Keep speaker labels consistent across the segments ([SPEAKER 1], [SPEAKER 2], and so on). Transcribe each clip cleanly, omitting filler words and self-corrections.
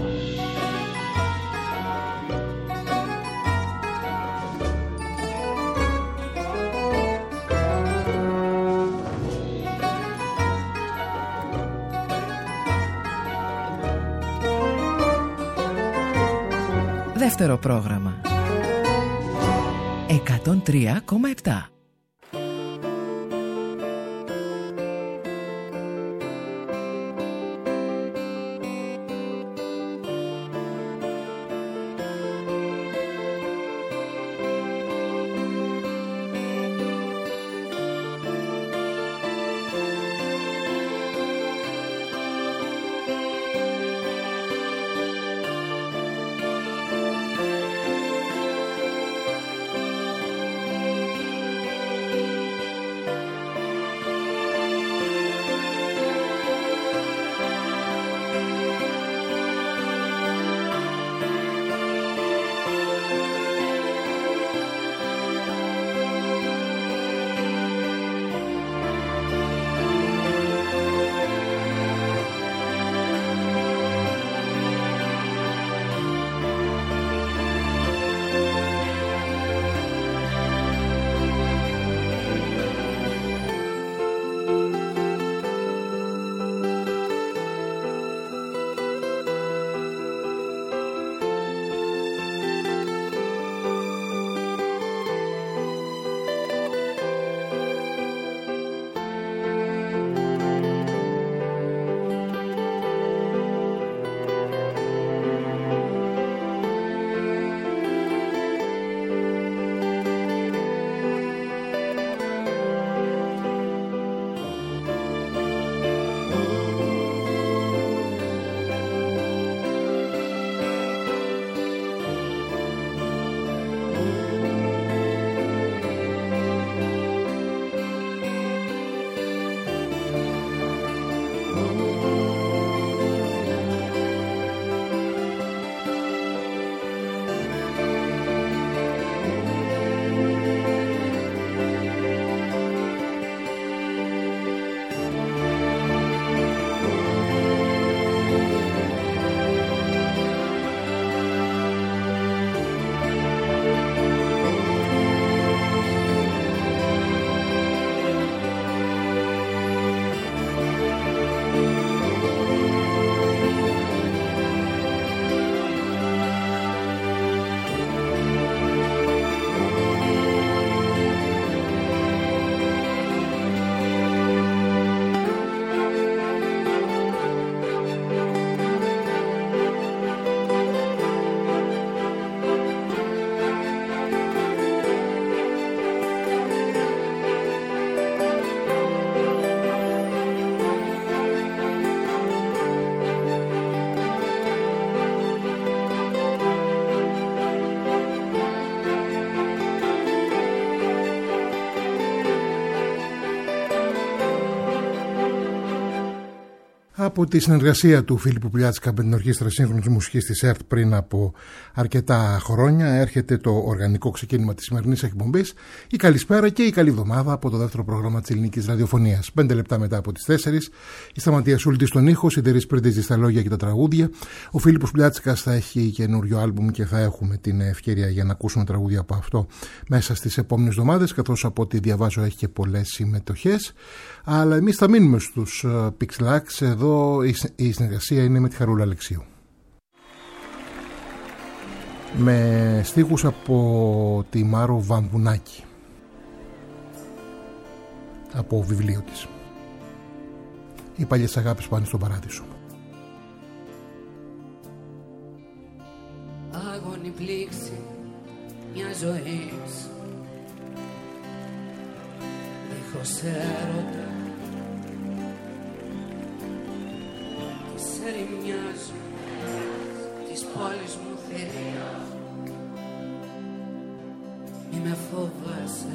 [SPEAKER 1] Δεύτερο πρόγραμμα 103,7.
[SPEAKER 2] Από τη συνεργασία του Φίλιππου Πουλιάτσικα με την Ορχήστρα Σύγχρονης Μουσικής της ΕΡΤ πριν από αρκετά χρόνια έρχεται το οργανικό ξεκίνημα της σημερινής εκπομπής. Η καλησπέρα και η καλή εβδομάδα από το δεύτερο πρόγραμμα της ελληνικής ραδιοφωνίας. 5 λεπτά μετά από τις 4, η Σταματία Σούλτη στον ήχο, η Τερής Πρίντεζη στα λόγια και τα τραγούδια. Ο Φίλιππος Πουλιάτσικας θα έχει καινούριο άλμπουμ και θα έχουμε την ευκαιρία για να ακούσουμε τραγούδια από αυτό μέσα στις επόμενες εβδομάδες, καθώς από ό,τι διαβάζω έχει και πολλές συμμετοχές. Αλλά εμείς θα μείνουμε στους Pixelax. Εδώ η συνεργασία είναι με τη Χαρούλα Αλεξίου, με στίχους από τη Μάρο Βαμβουνάκη, από βιβλίο της «Οι παλιές αγάπες πάνε στον παράδεισο».
[SPEAKER 3] Άγωνη πλήξη μια ζωής δίχως έρωτα, της ερημιάς της πόλης μου θηρία. Μη με φοβάσαι,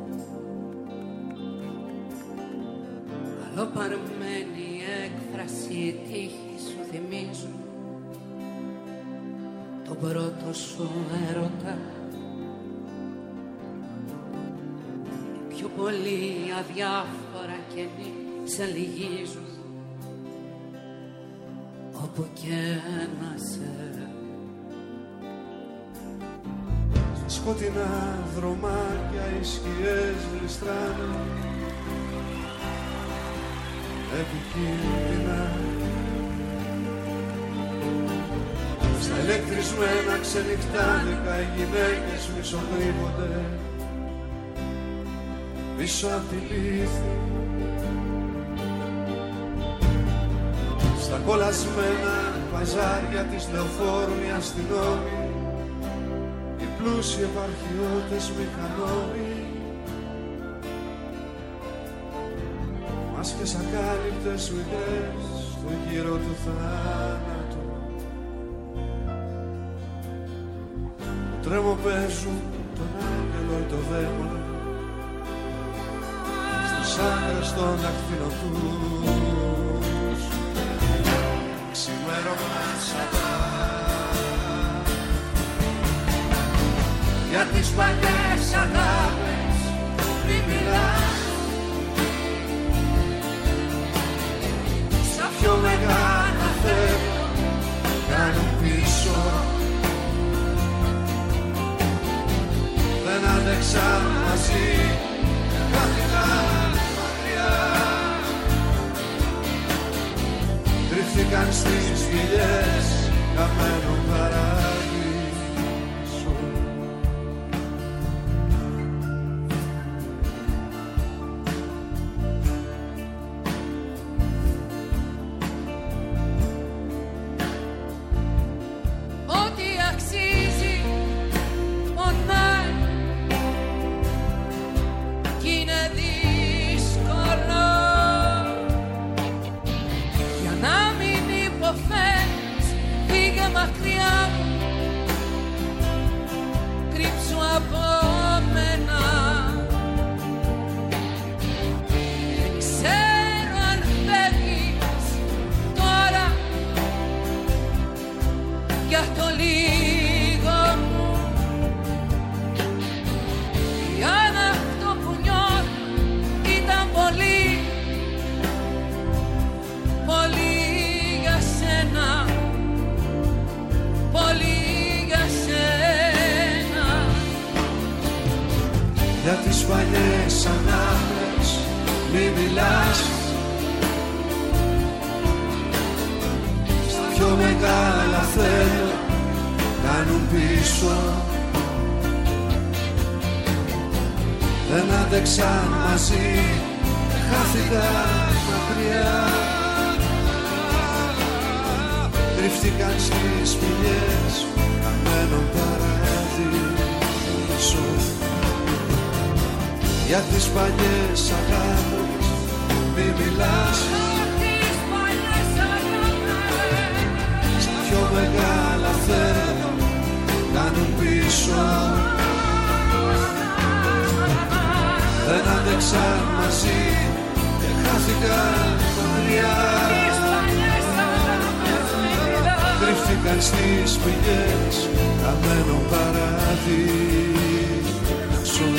[SPEAKER 3] καλοπαρμένη έκφραση τύχη σου θυμίζουν τον πρώτο σου έρωτα. Πιο πολύ αδιάφορα καινή σε λυγίζουν, όπου και να σε.
[SPEAKER 4] Στα σκοτεινά δρομάκια οι σκιές γλιστράνε επικίνδυνα. Στα ηλεκτρισμένα ξενυχτάνικα οι γυναίκες μισοκρύβονται πίσω απ' τη λύθη. Στα κολλασμένα παζάρια της λεωφόρου οι αστυνόμοι, οι πλούσιοι επαρχιώτες μηχανόμοι, μάσκες ακάλυπτες μικρές στο γύρο του θάνατου. Το τρέμο παίζουν τον άγγελο ή το δαίμονα στις άκρες των δαχτυλών τους. Ξημέρωμα σαβά για τις παλιές αγάπες μη μιλάς. Στα πιο μεγάλα θέλω κάνουν πίσω. Δεν άντεξαν μαζί, χάθηκαν μακριά. Κρύφθηκαν στις σκυλιές καμένων παράδεισων.
[SPEAKER 3] Ό,τι αξίζει πονάει κι είναι δύσκολο. Για να μην υποφέρεις φύγε μακριά μου, κρύψου από μένα. Δεν ξέρω αν φεύγεις τώρα για το λίγο μου, ή αν αυτό που νιώθω ήταν πολύ, πολύ για σένα, πολύ για σένα.
[SPEAKER 4] Για τις παλιές αγάπες μη μιλάς. Στα πιο μεγάλα θέλω κάνουν πίσω. Δεν άντεξαν μαζί, χάθηκαν μακριά. Κρύφτηκαν στις σπηλιές καμένων παραδείσων. Για τις παλιές αγάπες μη μιλάς. Στα πιο μεγάλα θέλω κάνουν πίσω. Δεν άντεξαν μαζί και χάθηκαν μακριά. Κρύφτηκαν στις πηγές καμένων παραδείσων.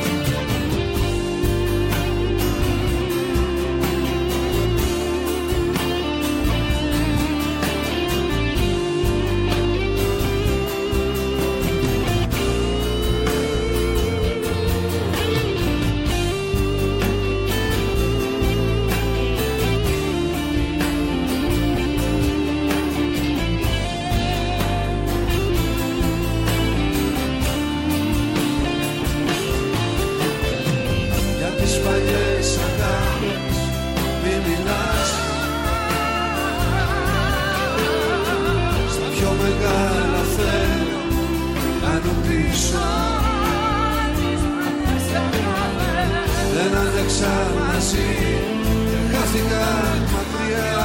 [SPEAKER 4] Δεν άντεξαν μαζί και χάθηκαν μακριά.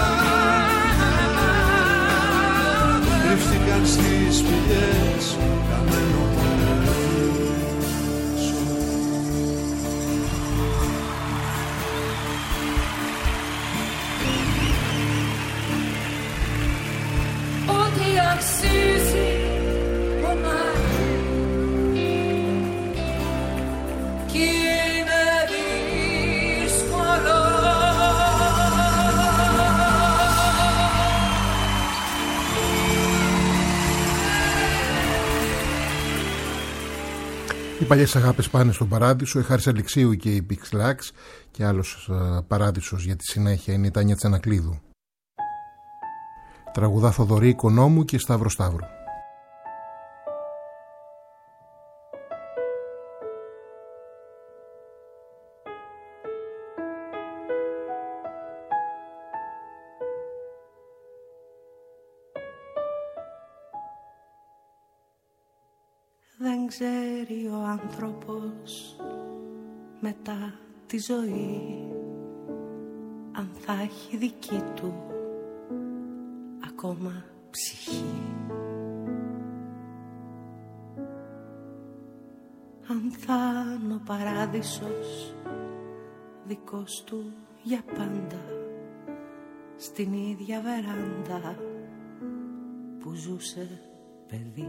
[SPEAKER 4] Κρύφτηκαν στις πηγές καμένο παράδεισο.
[SPEAKER 3] Ό,τι αξίζει πονάει κι είναι δύσκολο.
[SPEAKER 2] Οι παλιές αγάπες πάνε στον παράδεισο. Η Χάρης Αλεξίου και η Πιξλάξ. Και άλλος παράδεισος για τη συνέχεια είναι η Τάνια Τσανακλείδου. Τραγουδά Θοδωρή Οικονόμου και Σταύρο Σταύρου.
[SPEAKER 5] Δεν ξέρει ο άνθρωπος μετά τη ζωή αν θα έχει δική του ακόμα ψυχή, αν θα είναι ο παράδεισος δικός του για πάντα στην ίδια βεράντα που ζούσε παιδί.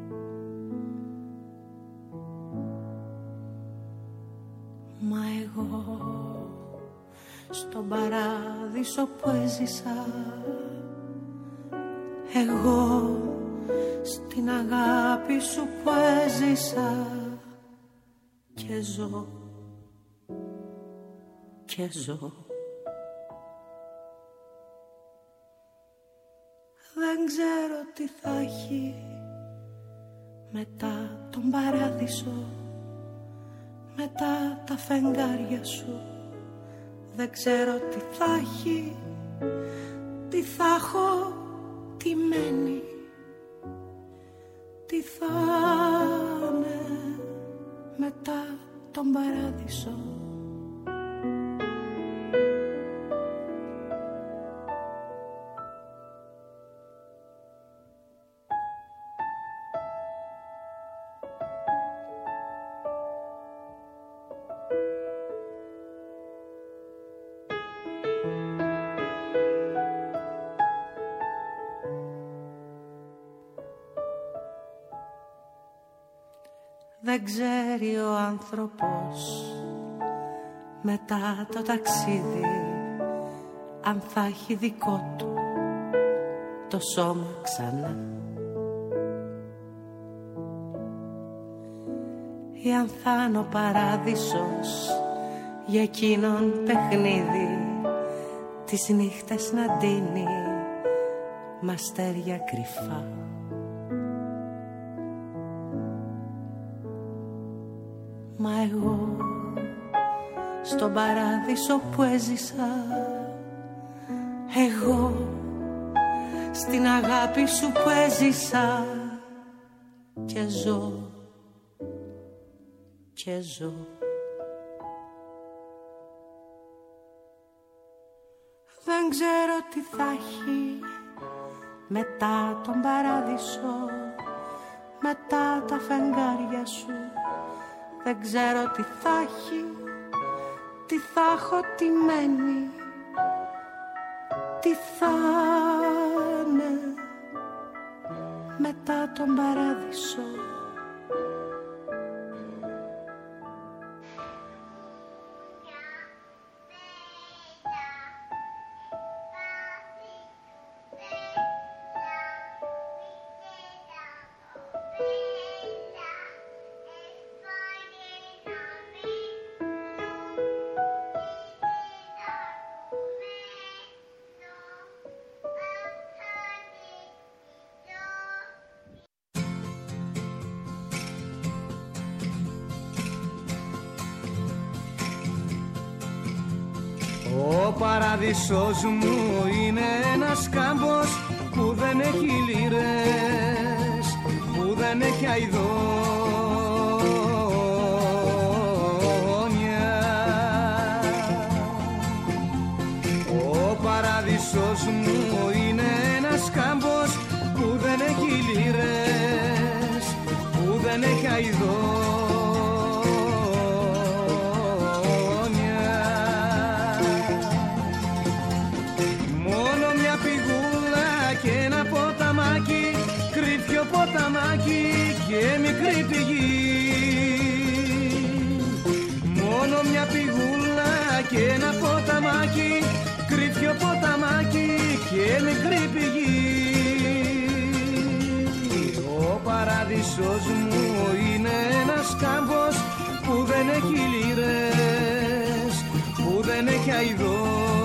[SPEAKER 5] Μα εγώ στον παράδεισο που έζησα, εγώ στην αγάπη σου που έζησα και ζω και ζω. Δεν ξέρω τι θα έχει μετά τον παράδεισο, μετά τα φεγγάρια σου. Δεν ξέρω τι θα έχει, τι θα έχω, τι μένει, τι θα είναι μετά τον παράδεισο. Δεν ξέρει ο άνθρωπος μετά το ταξίδι αν θα έχει δικό του το σώμα ξανά ή αν θα είναι ο παράδεισος για εκείνον παιχνίδι τις νύχτες να ντύνει μ' αστέρια κρυφά. Μα εγώ στον παράδεισο που έζησα, εγώ στην αγάπη σου που έζησα και ζω και ζω. Δεν ξέρω τι θα έχει μετά τον παράδεισο, μετά τα φεγγάρια σου. Δεν ξέρω τι θα έχει, τι θα έχω, τι μένει, τι θα είναι μετά τον παράδεισο.
[SPEAKER 6] Ο παράδεισος μου είναι ένας κάμπος που δεν έχει λίρες, που δεν έχει αηδόνια. Ο παράδεισος μου είναι ένας κάμπος που δεν έχει λίρες, που δεν έχει αηδόνια. Ποταμάκι και μικρή πηγή, μόνο μια πηγούλα και ένα ποταμάκι, κρύφιο ποταμάκι και μικρή πηγή. Ο παράδεισος μου είναι ένας κάμπος δεν έχει λίρες, που δεν έχει αηδόνια.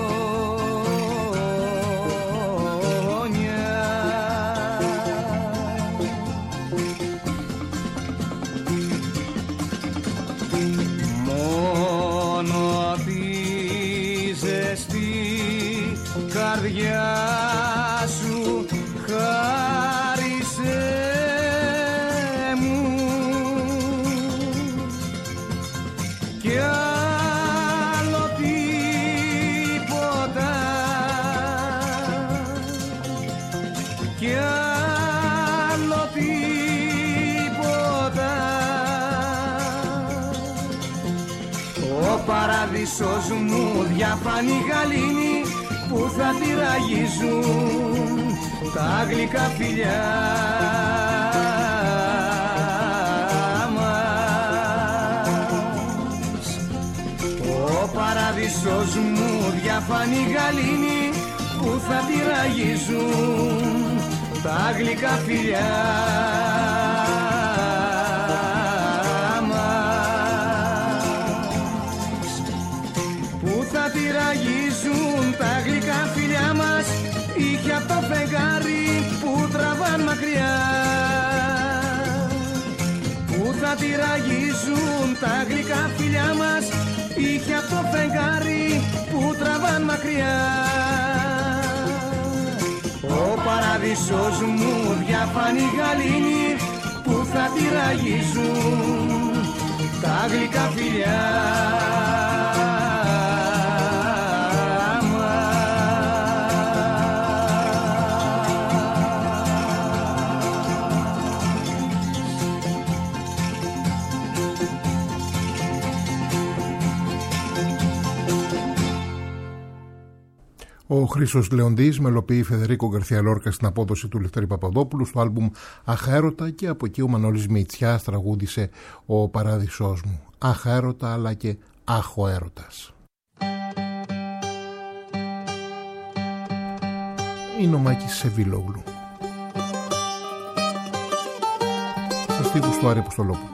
[SPEAKER 6] Μόνο τη ζεστή καρδιά σου χάρισε μου κι άλλο τίποτα, κι άλλο τίποτα. Ο παράδεισος μου διαφάνει γαλήνη που θα τη ραγίζουν τα γλυκά φιλιά μας. Ο παράδεισος μου διαφάνει γαλήνη που θα τη ραγίζουν τα γλυκά φιλιά μας, που θα τη ραγίζουν τα γλυκά φιλιά μας. Είχε απ' το φεγγάρι που τραβάν μακριά, που θα τη ραγίζουν τα γλυκά φιλιά μας. Είχε απ' το φεγγάρι που τραβάν μακριά. Ο παράδεισος μου διαφάνει γαλήνη που θα τη ραγίζουν τα γλυκά φιλιά.
[SPEAKER 2] Ο Χρήστος Λεοντής μελοποιεί Φεδερίκο Γκαρθία Λόρκα στην απόδοση του Λευτέρη Παπαδόπουλου στο άλμπουμ Αχαέρωτα, και από εκεί ο Μανώλης Μητσιάς τραγούδισε Ο Παράδεισός μου. Αχαέρωτα αλλά και αχοέρωτας. Είναι ο Μάκης Σεβίλογλου στα στίχους του Άρη Αποστολόπουλου.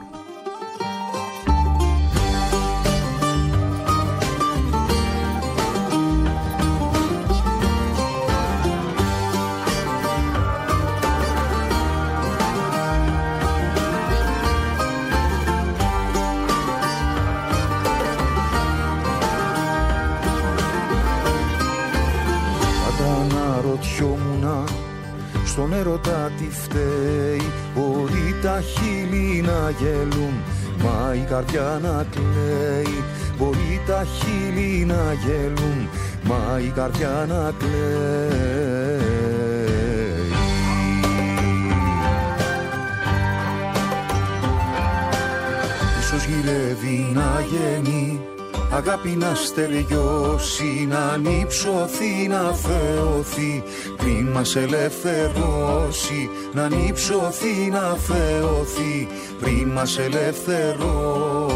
[SPEAKER 7] Στον έρωτα τι φταίει, μπορεί τα χείλη να γελούν, μα η καρδιά να κλαίει. Μπορεί τα χείλη να γελούν, μα η καρδιά να κλαίει. Ίσως γυρεύει να γίνει, αγάπη να στεριώσει, να ανυψωθεί, να θεωθεί πριν μας ελευθερώσει. Να ανυψωθεί, να θεωθεί πριν μας ελευθερώσει.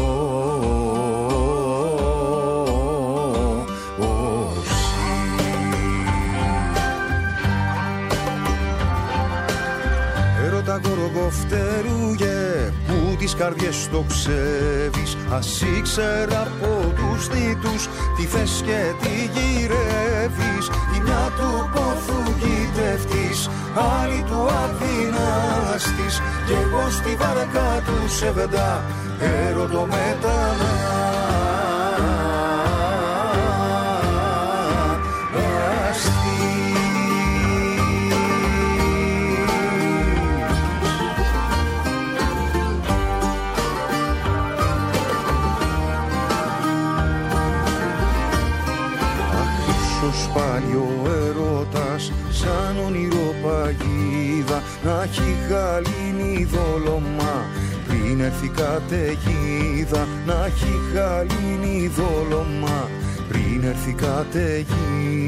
[SPEAKER 7] Έρωτα γοργοφτερούγε που τις καρδιές το ψεύεις. Ας ήξερα από τους δίτους τι θες και τι γυρεύεις. Η μια του πόθου γητευτής, άλλη του αδυνάστης, κι εγώ στη βάρκα του σεβεντά έρωτο μετανάστη. Πάλι ο έρωτας σαν όνειρο παγίδα, να έχει γαλήνη δόλωμα πριν έρθει καταιγίδα. Να έχει γαλήνη δόλωμα πριν έρθει καταιγίδα.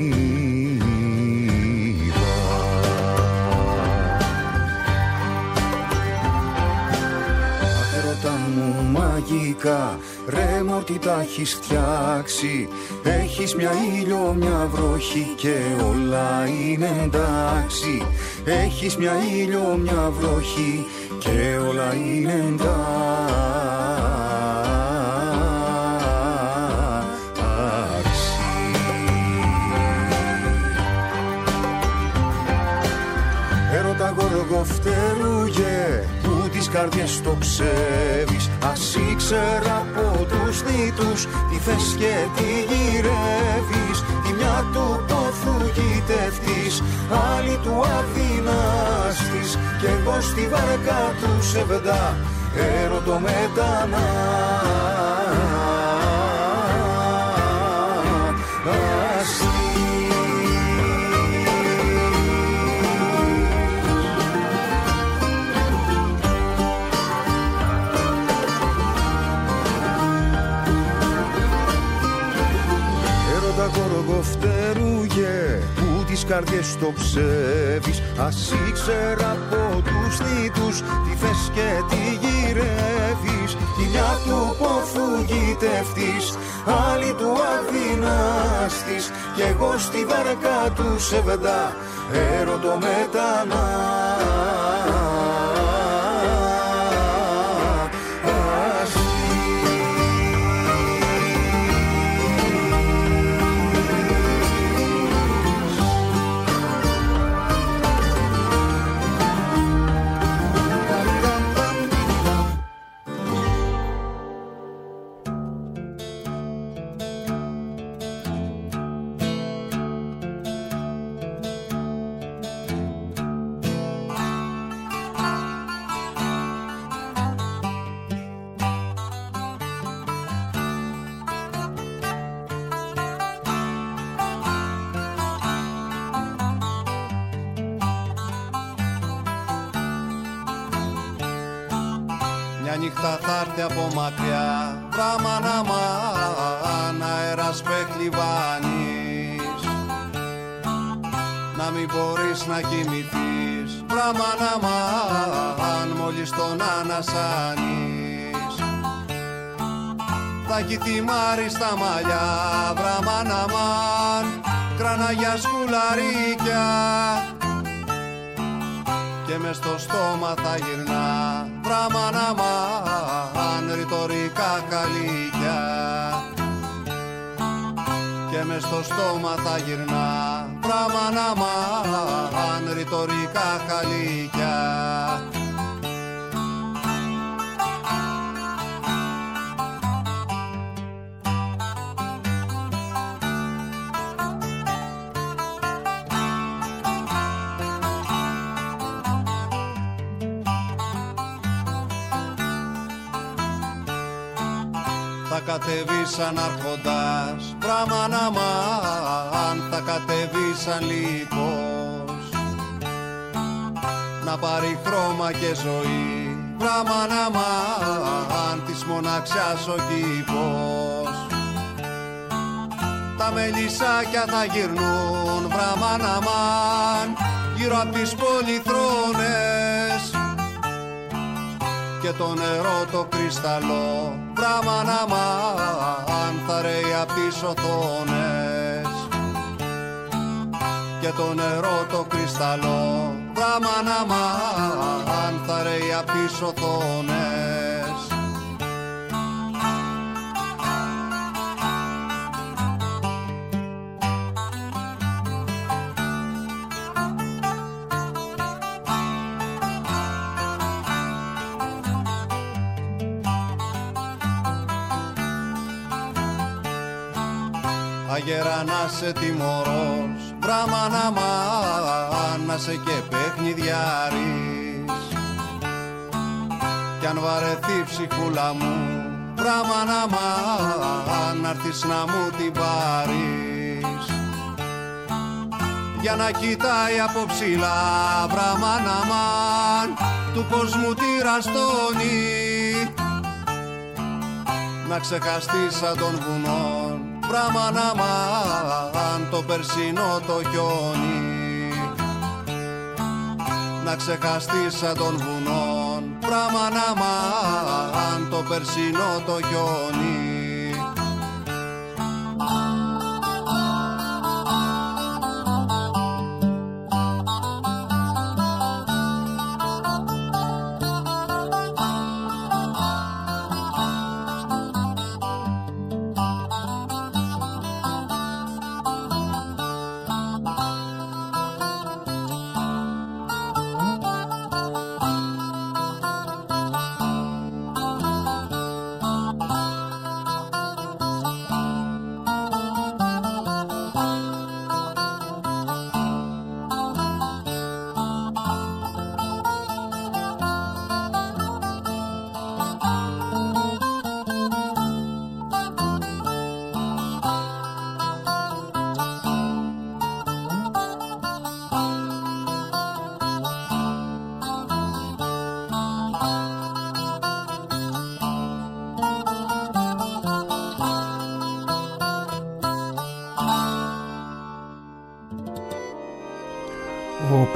[SPEAKER 7] Έρωτα μου μαγικά, ρε μόρτι τα έχεις φτιάξει. Έχεις μια ήλιο, μια βροχή και όλα είναι εντάξει. Έχεις μια ήλιο, μια βροχή και όλα είναι εντάξει. γοργοφτερούγε που τις καρδιές το ξέβεις. Ας ήξερα από τους δίτους τι θες και τι γυρεύεις. Τη μια του πόθου γητευτής, άλλη του αδυνάστης, κι εγώ στη βάρκα του σεβδά έρωτο μετανάστη. Έρωτα γοργοφτερούγε που τις καρδιές το ψεύεις. Ας ήξερα από τους δίτους τι θες και τι γυρεύεις. Τη μια του πόθου γητευτής, άλλη του αδυνάστης, κι εγώ στη βάρκα του σεβδά έρωτο μετανάστη.
[SPEAKER 8] Νύχτα θα έρθει από μακριά, βραμαναμάν, αέρας πεχλιβάνεις. Να μην μπορείς να κοιμηθείς, βραμαναμάν, μόλις τον ανασάνεις. Θα έχει θυμάρει στα μαλλιά, βραμαναμάν, κραναγιά σκουλαρίκια, και μες στο στόμα θα γυρνά, βραμαναμάν, ρητορικά καλύκια. Και μες στο στόμα θα γυρνά, βραμαναμάν, ρητορικά καλύκια. Θα κατεβείς σαν αρχοντάς, βραμαναμάν, θα κατεβείς σαν λύκος. Να πάρει χρώμα και ζωή, βραμαναμάν, της μοναξιάς ο κήπος. Τα μελισσάκια θα γυρνούν, βραμαναμάν, γύρω απ' τις πολυθρόνες, και το νερό το κρυσταλλό, βραμαναμάν, θα ρέει απ' τις οθόνες. Και το νερό το κρυσταλλό, βραμαναμάν, θα ρέει απ' τις οθόνες. Αγέρα να σε τιμωρός, βραμαναμάν, να σε και παιχνιδιάρης. Κι αν βαρεθεί ψυχούλα μου, βραμαναμάν, να'ρθεις να μου την πάρεις. Για να κοιτάει από ψηλά, βραμαναμάν, του κόσμου τη ραστόνη. Να ξεχαστείς σαν των βουνών, βραμαναμάν, το περσινό το χιόνι. Να ξεχαστείς σαν των βουνών, βραμαναμάν, το περσινό το χιόνι.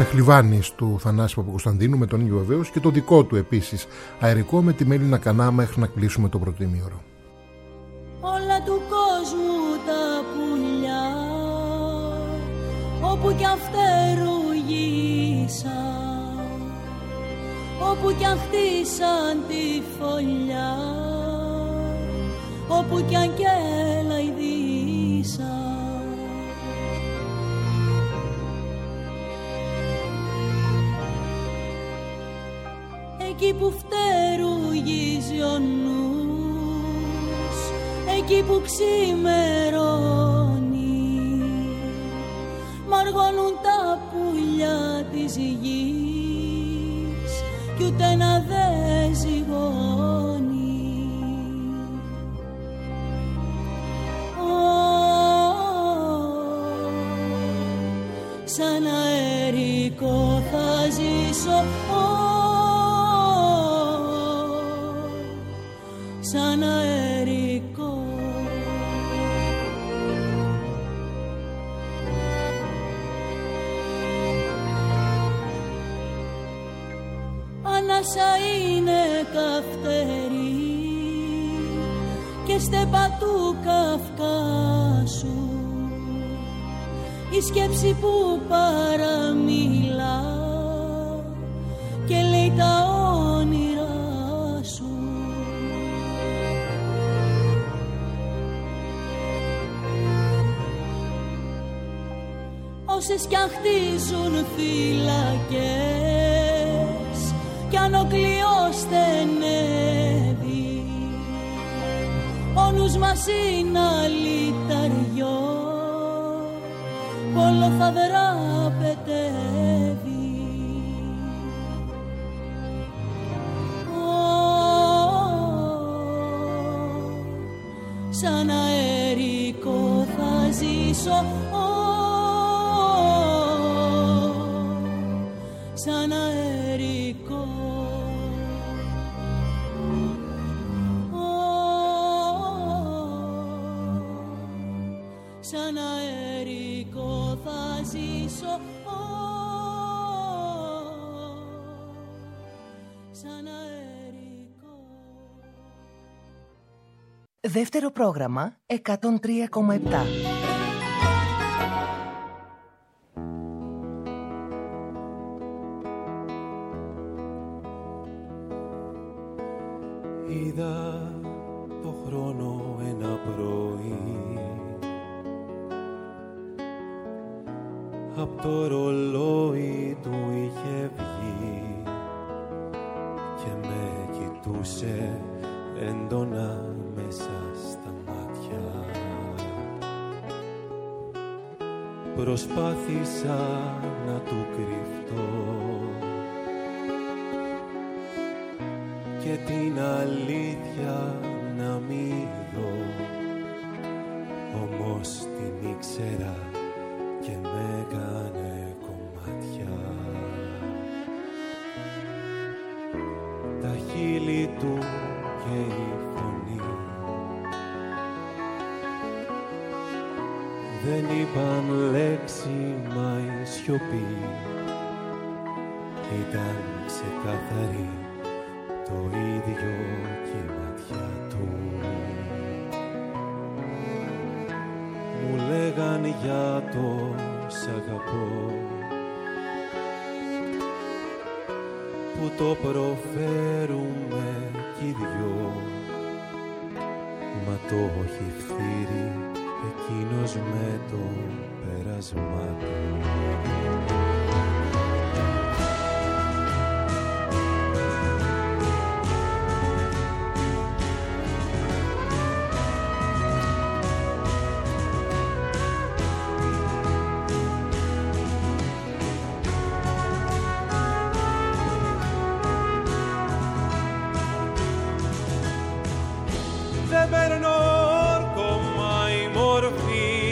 [SPEAKER 2] Πεχλιβάνης του Θανάση Παπακοσταντίνου με τον ίδιο βεβαίως και το δικό του επίσης αερικό με τη Μέλινα Κανά μέχρι να κλείσουμε το πρωτοήμιωρο.
[SPEAKER 5] Όλα του κόσμου τα πουλιά όπου κι αν φτερουγίσαν, όπου κι αν χτίσαν τη φωλιά, όπου κι αν κελαϊδίσαν. Εκεί που φτερουγίζει ο νους, εκεί που ξημερώνει, μαργώνουν τα πουλιά της γης κι ούτε ένα δε ζυγώνει. Σαν αερικό θα ζήσω, σαν αερικό. Ανάσα είναι καυτερή και στέπα του Καυκάσου, η σκέψη που παραμιλά και λέει τα όνειρά σου. Όσες κι αν χτίζουν φυλακές κι αν ο κλειός στενεύει, ο νους μας είναι αλυταριό, όλο θα δραπετεύει. Σαν αερικό θα ζήσω, σαν αερικό. Σαν αερικό θα ζήσω, σαν αερικό.
[SPEAKER 1] Δεύτερο πρόγραμμα 103,7.
[SPEAKER 4] Είδα το χρόνο ένα πρωί, απ' το ρολόι του είχε βγει και με κοιτούσε έντονα μέσα στα μάτια. Προσπάθησα να του κρυφτώ και την αλήθεια να μην δω, όμως την ήξερα και με έκανε κομμάτια. Τα χείλη του και η φωνή δεν είπαν λέξη, μα η σιωπή ήταν ξεκάθαρη, το ίδιο κι η ματιά του. Μου λέγαν για το σ' αγαπώ, που το προφέρουμε κι οι δυο, μα το έχει φθείρει εκείνος με το πέρασμα του. Δεν παίρνω όρκωμα η μορφή,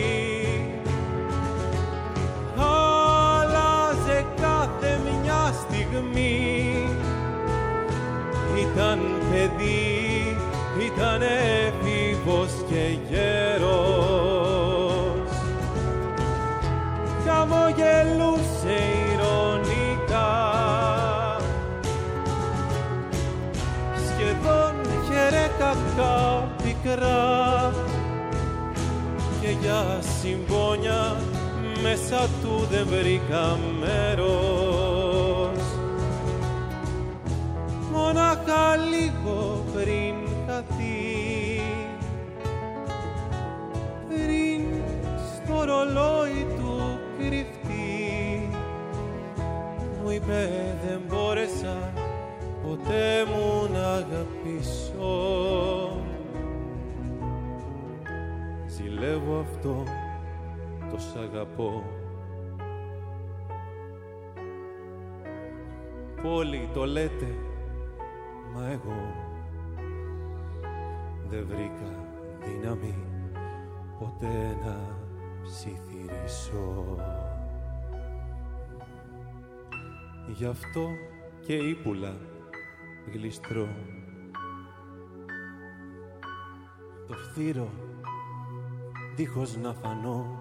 [SPEAKER 4] άλλαζε κάθε μια στιγμή. Ήταν παιδί, ήταν έφηβος και γέρος, χαμογελούσε ηρωνικά κακά πικρά και για συμπόνια μέσα του δεν βρήκα μέρος. Μονάχα λίγο πριν χαθεί, πριν στο ρολόι του κρυφτεί, μου είπε δεν μπόρεσα ποτέ μου να αγαπήσω. Ζηλεύω αυτό, το σ' αγαπώ. Όλοι το λέτε, μα εγώ δεν βρήκα δύναμη ποτέ να ψιθυρίσω. Γι' αυτό και ύπουλα γλιστρώ το φθήρο δίχως να φανώ,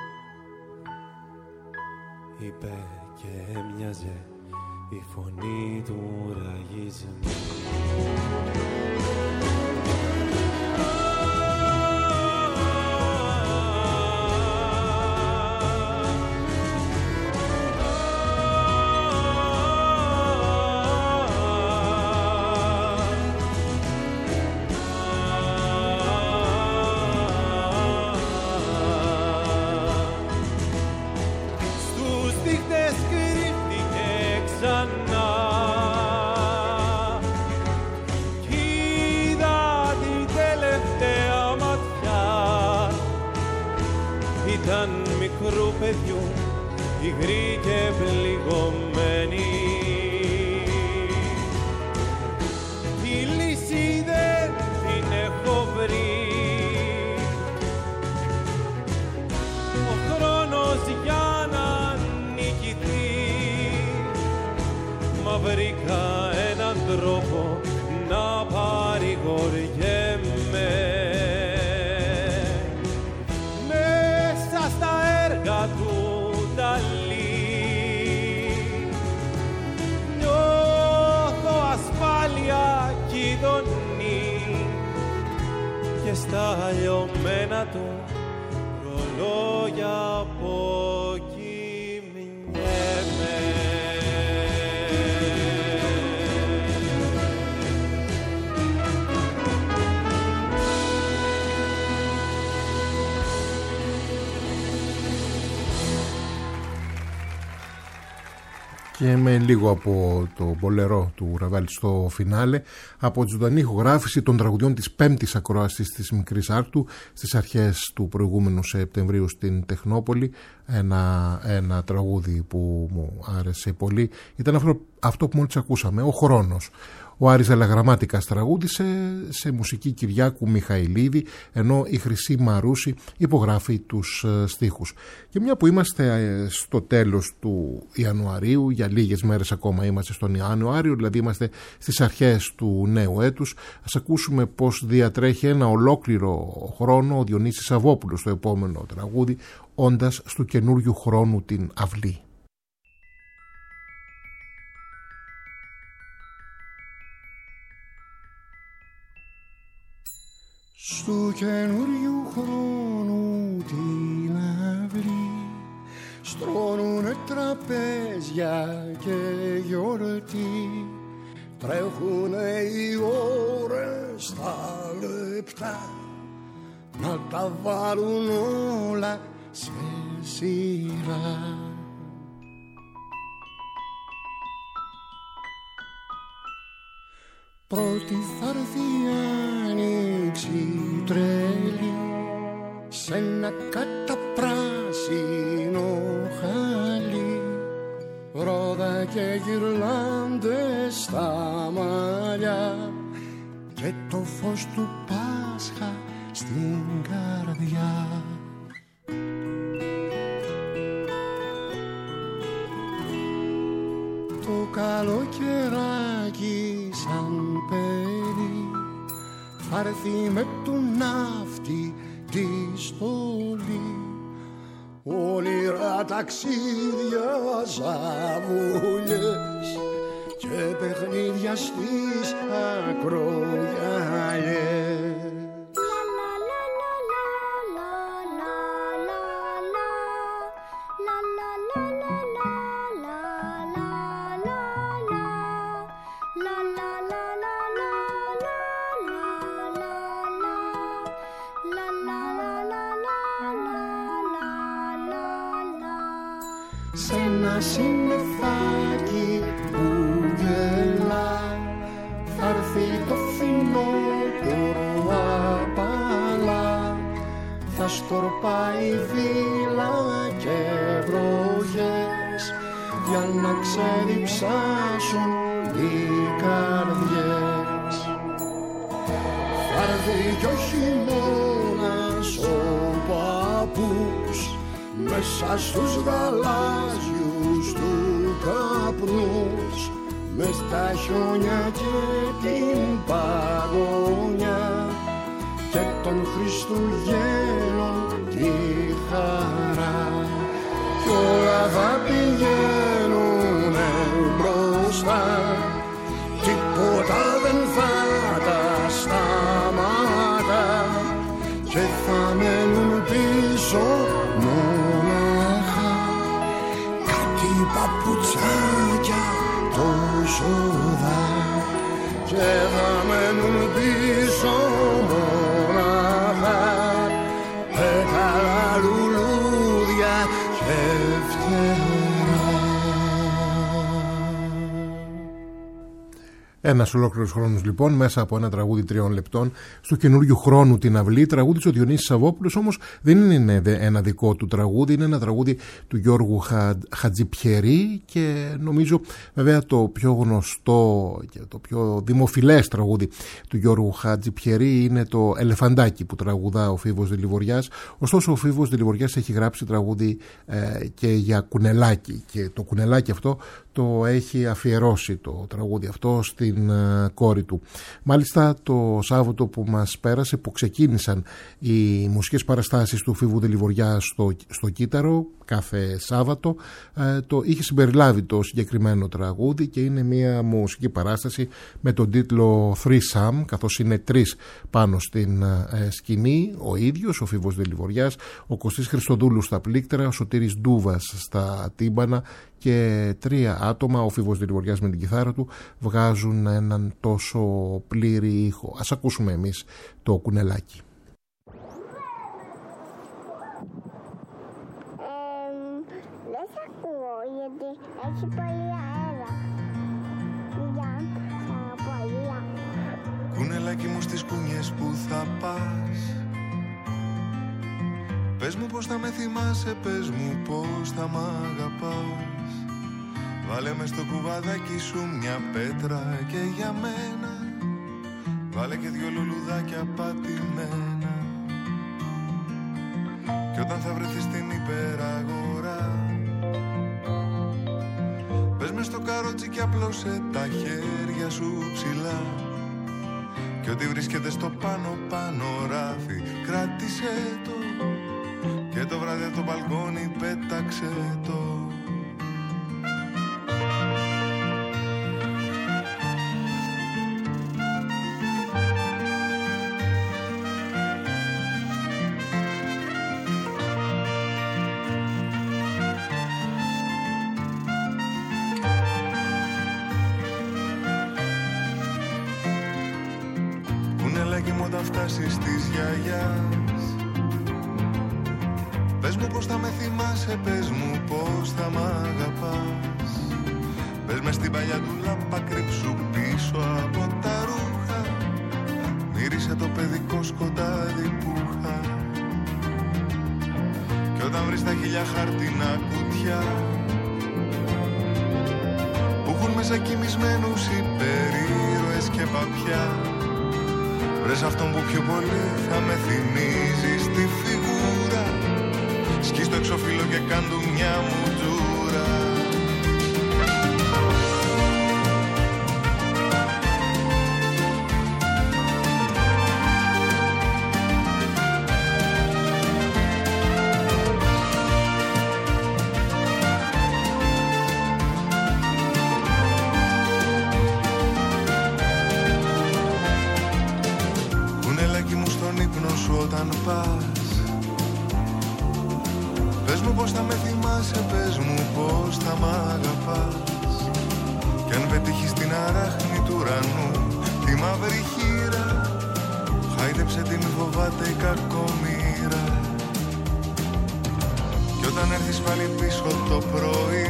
[SPEAKER 4] είπε και έμοιαζε η φωνή του ραγισμού. Ήταν μικρού παιδιού, υγρή και πληγωμένη. Τη λύση δεν την έχω βρει. Ο χρόνος για να νικηθεί, μα βρήκα έναν τρόπο να παρηγοριέμαι. Του Νταλή νιώθω ασφάλεια κι ειδονή και στα λιωμένα του ρολόγια αποκοιμιέμαι.
[SPEAKER 2] Και με λίγο από το μπολερό του Ραβάλ στο φινάλε, από τη ζωντανή ηχογράφηση των τραγουδιών της πέμπτης ακρόασης της Μικρής Άρκτου στις αρχές του προηγούμενου Σεπτεμβρίου στην Τεχνόπολη. Ένα τραγούδι που μου άρεσε πολύ ήταν αυτό που μόλις ακούσαμε, ο χρόνος. Ο Άρης Αλαγραμμάτικας τραγούδισε σε μουσική Κυριάκου Μιχαηλίδη, ενώ η Χρυσή Μαρούση υπογράφει τους στίχους. Και μια που είμαστε στο τέλος του Ιανουαρίου, για λίγες μέρες ακόμα είμαστε στον Ιανουάριο, δηλαδή είμαστε στις αρχές του νέου έτους, ας ακούσουμε πως διατρέχει ένα ολόκληρο χρόνο ο Διονύσης Σαββόπουλος στο επόμενο τραγούδι, όντας στο καινούριου χρόνου την αυλή.
[SPEAKER 9] Στου καινούριου χρόνου την αυλή στρώνουνε τραπέζια και γιορτή, τρέχουνε οι ώρες στα λεπτά να τα βάλουν όλα σε σειρά. Πρώτη θα έρθει η άνοιξη τρέλη σ' ένα καταπράσινο χαλί, ρόδα και γυρλάντες στα μαλλιά και το φως του Πάσχα στην καρδιά. Το καλοκαιράκι σαν παιδί θα έρθει με του ναύτη τη στολή, όνειρα ταξίδια, ζαβουλιές και και παιχνίδια στις ακρογιαλιές. Σ' ένα συννεφάκι που γελά θα έρθει το φθινόπωρο απαλά, θα στορπάει βίλα και βροχές για να ξεδιψάσουν οι καρδιές. Θα έρθει κι ο χειμώνας ο παππούς μέσα στους γαλάζιους του καπνούς, μες στα χιόνια και την παγωνιά και των Χριστουγέννων τη χαρά, κι όλα θα πηγαίνουνε μπροστά, τίποτα δεν θα τα σταματά και θα μένουν πίσω μονάχα κάτι παπουτσάκια τόσο δα, και θα μένουν πίσω μονάχα πέταλα λουλούδια και φτερά.
[SPEAKER 2] Ένας ολόκληρος χρόνος λοιπόν μέσα από ένα τραγούδι 3 λεπτών στο καινούριου χρόνου την αυλή. Τραγούδι ο Διονύσης Σαββόπουλος, όμως δεν είναι ένα δικό του τραγούδι, είναι ένα τραγούδι του Γιώργου Χατζιπιερή και νομίζω βέβαια το πιο γνωστό και το πιο δημοφιλές τραγούδι του Γιώργου Χατζιπιερή είναι το Ελεφαντάκι που τραγουδά ο Φίβος Δελιβοριάς. Ωστόσο ο Φίβος Δελιβοριάς έχει γράψει τραγούδι και για κουνελάκι και το κουνελάκι αυτό το έχει αφιερώσει το τραγούδι αυτό στην κόρη του. Μάλιστα το Σάββατο που μας πέρασε, που ξεκίνησαν οι μουσικές παραστάσεις του Φίβου Δελιβοριά στο Κύτταρο κάθε Σάββατο, το είχε συμπεριλάβει το συγκεκριμένο τραγούδι και είναι μια μουσική παράσταση με τον τίτλο Threesome, καθώς είναι 3 πάνω στην σκηνή, ο ίδιος ο Φίβος Δελιβοριάς, ο Κωστής Χριστοδούλου στα πλήκτρα, ο Σωτήρης Ντούβας στα τύμπανα και 3 άτομα, ο Φίβος Δελιβοριάς με την κιθάρα του, βγάζουν έναν τόσο πλήρη ήχο. Ας ακούσουμε εμείς το κουνελάκι.
[SPEAKER 10] Δεν σ' ακούω γιατί έχει πολύ αέρα.
[SPEAKER 7] Κουνελάκι μου στις κουνιές που θα πας, πες μου πως θα με θυμάσαι, πες μου πως θα μ' αγαπάς. Βάλε μες στο κουβαδάκι σου μια πέτρα και για μένα, βάλε και 2 λουλουδάκια πατημένα. Κι όταν θα βρεθείς στην υπεραγορά, πες μες στο καρότσι και απλώσε τα χέρια σου ψηλά. Κι ό,τι βρίσκεται στο πάνω ράφι κράτησε το, και το βράδυ από το μπαλκόνι πέταξε το. Κουνελάκι μου όταν φτάσεις της γιαγιάς, πες μου πως θα με θυμάσαι, πες μου πως θα μ' αγαπάς. Πες με στην παλιά του λάμπα κρύψου πίσω από τα ρούχα, μύρισε το παιδικό σκοτάδι που είχα. Κι όταν βρεις τα 1000 χαρτινά κουτιά που έχουν μέσα κοιμισμένους υπερήρωες και παπιά, βρες αυτόν που πιο πολύ θα με θυμίζει στη φιγούρα, σκίς το εξωφύλλο και κάν' του μια μουτζούρα.
[SPEAKER 11] αράχνη του ουρανού, τη μαύρη χείρα, χάιδεψε τη μη φοβάται η κακομοίρα. Κι όταν έρθεις πάλι πίσω το πρωί,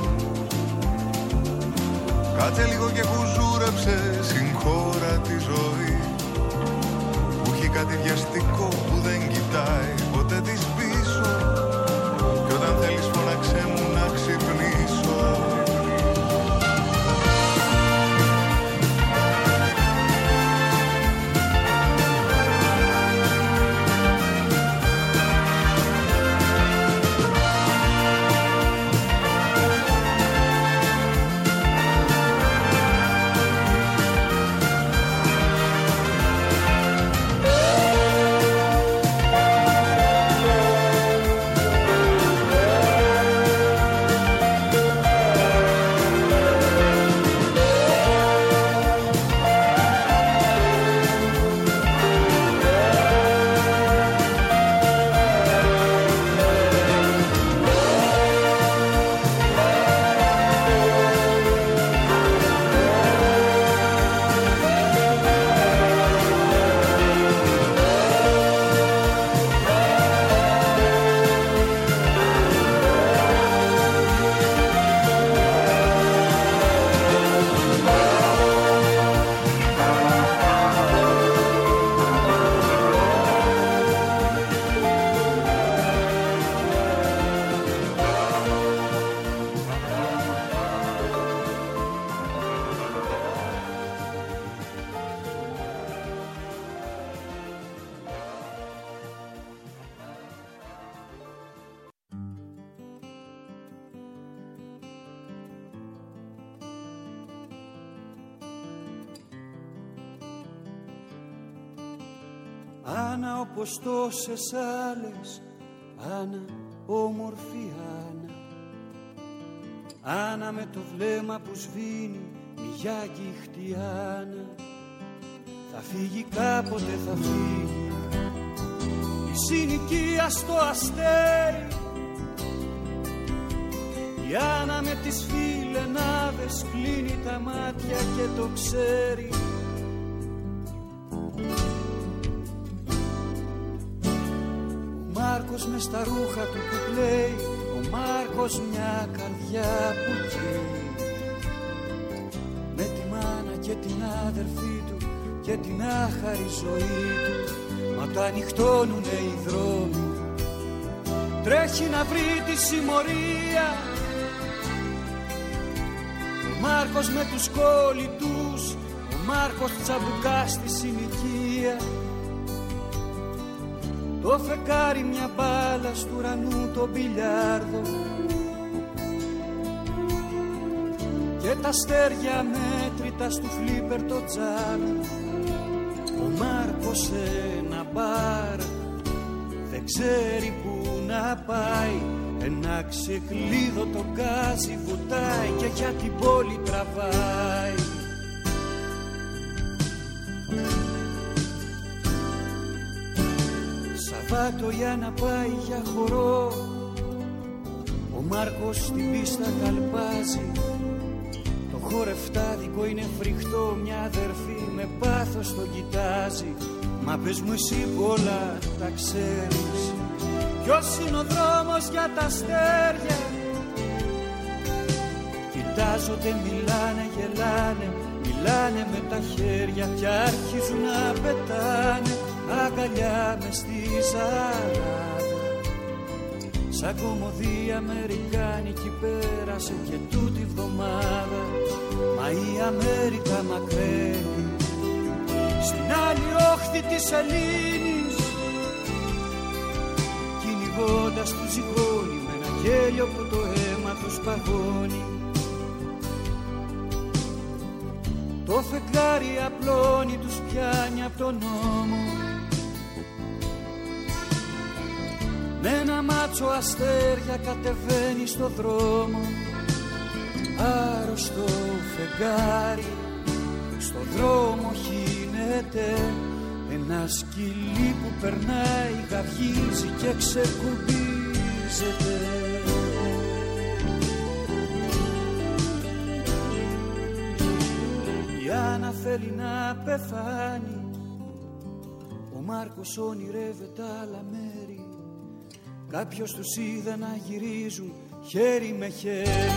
[SPEAKER 11] κάτσε λίγο και χουζούρεψε, συγχώρα τη ζωή, που έχει κάτι βιαστικό που δεν κοιτάει ποτέ της πίσω. Κι όταν θέλεις φώναξέ μου να ξυπνήσω.
[SPEAKER 6] Άννα όπως τόσες άλλες, Άννα όμορφη Άννα, Άννα με το βλέμμα που σβήνει, μια αγγίχτη Άννα. Θα φύγει κάποτε, θα φύγει η συνοικία στο αστέρι, η Άννα με τις φιλενάδες κλείνει τα μάτια και το ξέρει. Ο Μάρκος μες στα ρούχα του που κλαίει, ο Μάρκος μια καρδιά που καίει, με τη μάνα και την άδερφή του και την άχαρη ζωή του. Μα όταν νυχτώνουνε οι δρόμοι, τρέχει να βρει τη συμμορία. Ο Μάρκος με τους κόλλητους, ο Μάρκος τσαμπουκά στη συνοικία. Το φεκάρι μια μπάλα στου ουρανού το μπιλιάρδο, και τα αστέρια μέτρητα στου φλίπερ το τζάμι. Ο Μάρκος σε ένα μπαρ δεν ξέρει που να πάει, ένα ξεκλείδωτο γκάζι βουτάει και για την πόλη τραβάει. Σαββάτο για να πάει για χορό, ο Μάρκος στην πίστα καλπάζει. Το χορευτάδικο είναι φρικτό, μια αδερφή με πάθος το κοιτάζει. Μα πες μου εσύ που όλα τα ξέρεις, ποιος είναι ο δρόμος για τα αστέρια? Κοιτάζονται, μιλάνε, γελάνε, μιλάνε με τα χέρια και αρχίζουν να πετάνε αγκαλιά μες στη ζαλάδα. Σαν κομμωδία αμερικάνικη πέρασε και τούτη βδομάδα. Μα η Αμέρικα μακραίνει στην άλλη όχθη της Ελλήνης, κυνηγώντας του ζυγώνει με ένα γέλιο που το αίμα τους παγώνει. Το φεγγάρι απλώνει, τους πιάνει απ' τον νόμο, με ένα μάτσο αστέρια κατεβαίνει στο δρόμο. Άρρωστο φεγγάρι στο δρόμο χύνεται, ένα σκυλί που περνάει γαυγίζει και ξεκουμπίζεται. θέλει να πεθάνει. Ο Μάρκος όνειρεύεται άλλα μέρη. Κάποιος τους είδε να γυρίζουν χέρι με χέρι.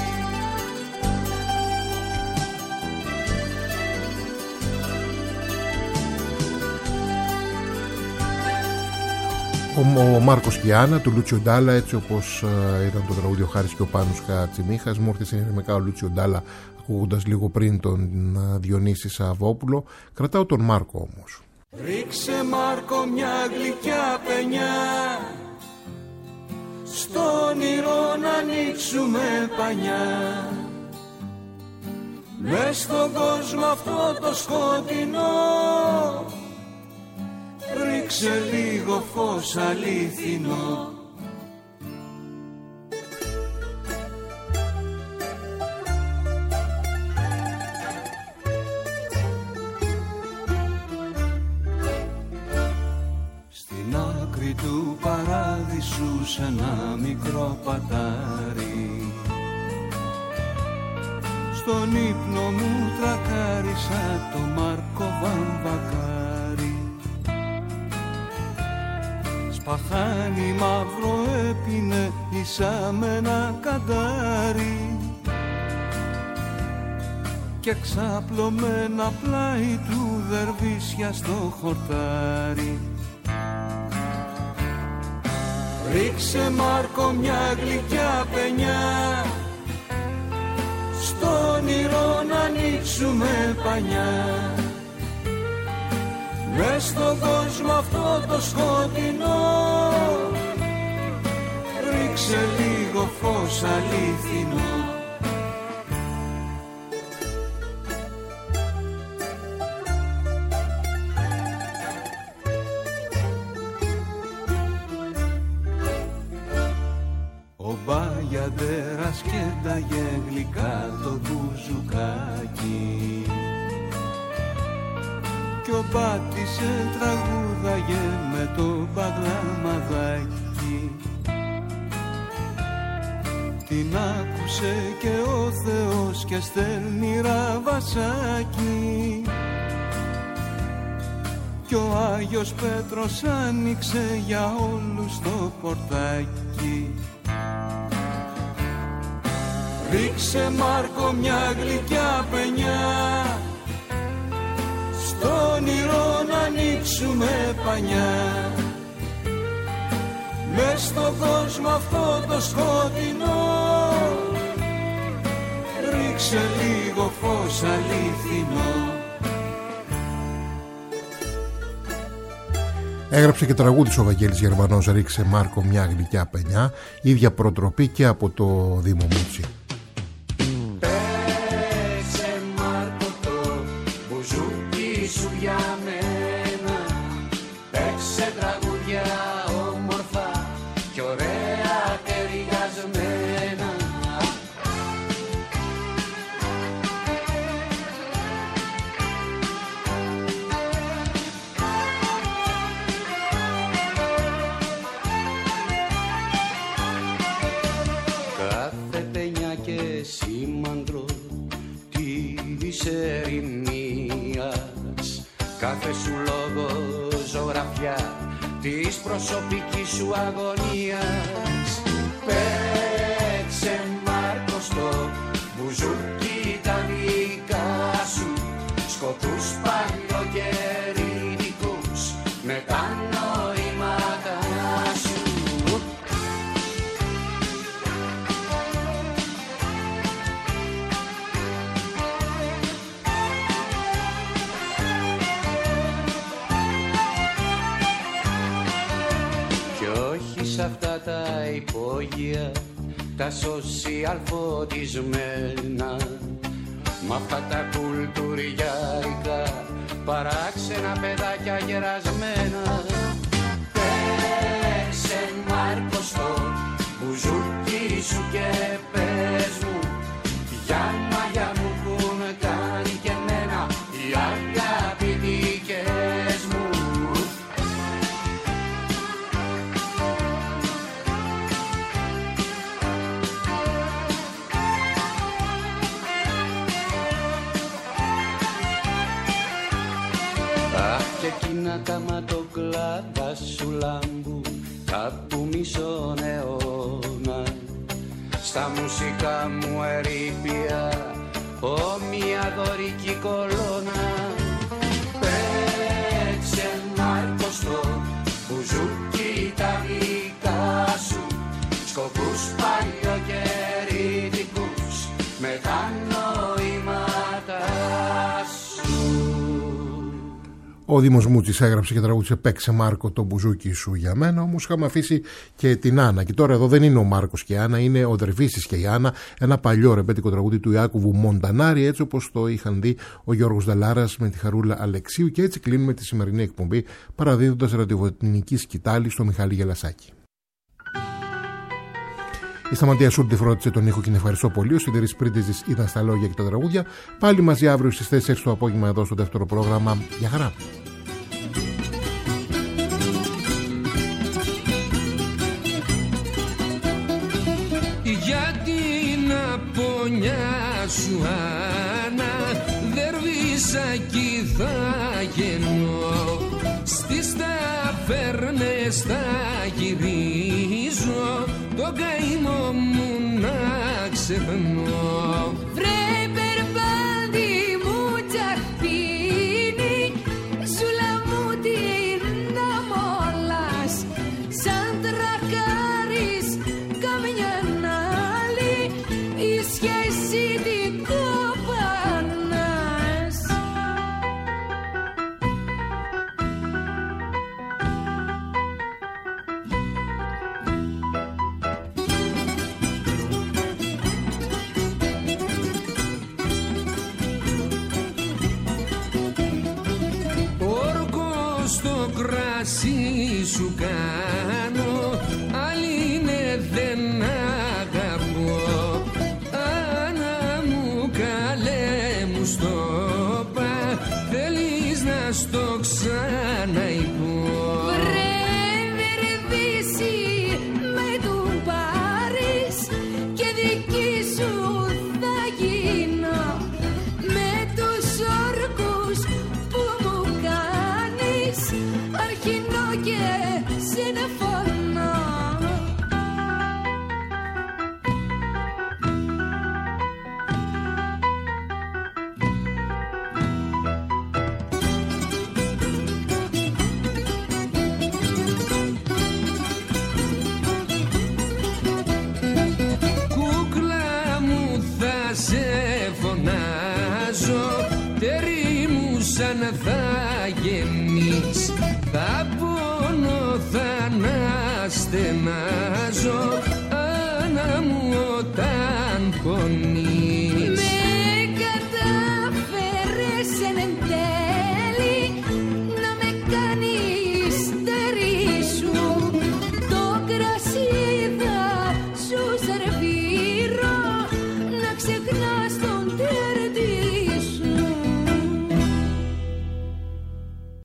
[SPEAKER 2] Ο Μάρκος και η Άννα του Λούτσιο Ντάλα, έτσι όπως ήταν το τραγούδι ο Χάρης και ο Πάνος Κατσιμίχας. Μου ήρθε συνειδημικά ο Λούτσιο Ντάλα ακούγοντας λίγο πριν τον Διονύση Σαββόπουλο. Κρατάω τον Μάρκο όμως.
[SPEAKER 6] Ρίξε Μάρκο μια γλυκιά πενιά, στο όνειρο να ανοίξουμε πανιά. Μες στον κόσμο αυτό το σκοτεινό, ρίξε λίγο φως αληθινό. Στην άκρη του παράδεισου σε ένα μικρό πατάρι, στον ύπνο μου τρακάρισα το Μάρκο Βαμβακάρι. Σπαθάνι μαύρο έπινε ίσα με ένα καντάρι και ξαπλωμένα πλάι του δερβίσια στο χορτάρι. Ρίξε Μάρκο μια γλυκιά πενιά, στο όνειρο να ανοίξουμε πανιά. Μες στον κόσμο αυτό το σκοτεινό, ρίξε λίγο φως αληθινό. Ο Μπαγιαντέρας κένταγε γλυκά το μπουζουκάκι κι ο Μπάτησε τραγούδαγε με το παγλαμαδάκι. Την άκουσε και ο Θεός και στέλνει ραβασάκι κι ο Άγιος Πέτρος άνοιξε για όλους το πορτάκι. Ρίξε Μάρκο μια γλυκιά πενιά, στο όνειρο να ανοίξουμε πανιά. Μες στον κόσμο αυτό το σκοτεινό, ρίξε λίγο φως αληθινό.
[SPEAKER 2] Έγραψε και τραγούδι ο Βαγγέλης Γερμανός, ρίξε Μάρκο μια γλυκιά πενιά, ίδια προτροπή και από το Δήμο Μούτσι.
[SPEAKER 12] Παίξε Μάρκο το μπουζούκι σου για μένα, παίξε τραγούδια όμορφα κι ωραία ταιριασμένα. Σήμαντρο της ερημίας, κάθε σου λόγο ζωγραφιά της προσωπικής σου αγωνίας. Παίξε Μάρκο στο μπουζούκι τα δικά σου, σκοπούς παλιοκαιρινικούς με τα νοήματά σου. Σ' αυτά τα υπόγεια, τα social φωτισμένα, μ' αυτά τα κουλτουριάρικα, παράξενα παιδάκια γερασμένα. Παίξε Μάρκο στο μπουζούκι σου και πες μου για μαγιά μου που με κάνει και εμένα οι αγαπητικές μου. και εκείνα τα ματοκλάδα σου λάμπου κάπου μισόν αιώνα. Στα μουσικά μου ερήπια όμοια δωρική κολόνα. Παίξε Μάρκο στο μπουζούκι τα δικά σου, σκοπούς παλιοκαιρίτικους με τα νοήματα σου.
[SPEAKER 2] Ο Δήμος Μούτσης έγραψε και τραγούδισε «Παίξε Μάρκο το μπουζούκι σου για μένα», όμως είχαμε αφήσει και την Άννα. Και τώρα εδώ δεν είναι ο Μάρκος και η Άννα, είναι ο Δρεβίσης και η Άννα, ένα παλιό ρεμπέτικο τραγούδι του Ιάκωβου Μοντανάρη, έτσι όπως το είχαν δει ο Γιώργος Δαλάρας με τη Χαρούλα Αλεξίου. Και έτσι κλείνουμε τη σημερινή εκπομπή, παραδίδοντας ραδιοφωνική σκητάλη στο Μιχάλη Γελασάκη. Η Σταματία Σούρντι φρόντισε τον ήχο και την ευχαριστώ πολύ. Ο Σιδηρής Πρίντεζης ήταν στα λόγια και τα τραγούδια. Πάλι μαζί αύριο στις 4 το απόγευμα εδώ στο δεύτερο πρόγραμμα. Γεια χαρά.
[SPEAKER 3] Για την απονιά σου Άννα, δερβίσακι θα γεννώ, στις ταβέρνες θα γυρίζω, το καημό μου να ξεχνώ.
[SPEAKER 13] Βρε περπάντη μου τσαρπίνι, ζούλα μου την να μόλας, σαν τρακάρεις καμιάν άλλη, ίσια εσύ την κοπανάς.
[SPEAKER 3] Κρασί σου κάνω, άλλη είναι δεν αγαπώ. Άννα μου καλέ μου στο πα, θέλεις να στο ξαναειπώ.
[SPEAKER 13] Βρε Δερβίση με του πάρεις και δική σου θα γίνω, με τους όρκους που μου κάνεις αρχινώ και συνεφωνώ.
[SPEAKER 3] Κούκλα μου θα σε φωνάζω, τέρι μου σαν θα γεννείς, θα πόνο θα να στενάζω,